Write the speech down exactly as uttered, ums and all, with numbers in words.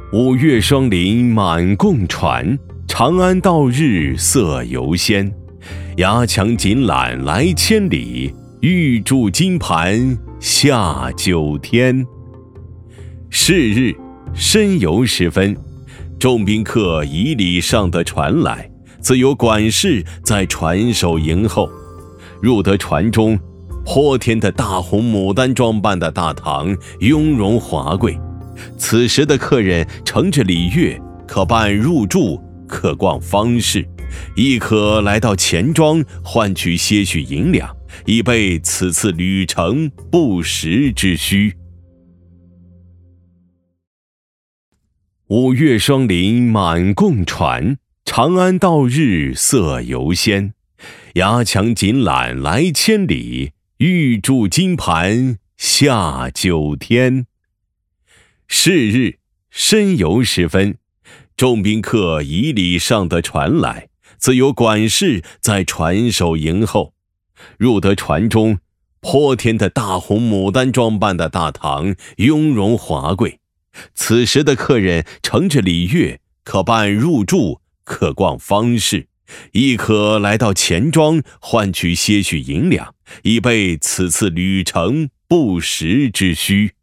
五岳霜林满共传，长安道日色犹鲜。牙墙锦缆来千里，玉柱金盘下九天。是日，申酉时分，众宾客以礼上得船来，自有管事在船首迎候。入得船中，泼天的大红牡丹装扮的大堂雍容华贵。此时的客人乘着礼乐，可办入住，可逛方士，亦可来到钱庄换取些许银两，以备此次旅程不时之需。五岳霜林满共传，长安道日色犹鲜。牙墙锦缆来千里，玉柱金盘下九天。是日，申酉时分，众宾客以礼上得船来，自有管事在船首迎候。入得船中，泼天的大红牡丹装扮的大堂雍容华贵。此时的客人乘着礼乐，可办入住，可逛方士，亦可来到钱庄换取些许银两，以备此次旅程不时之需。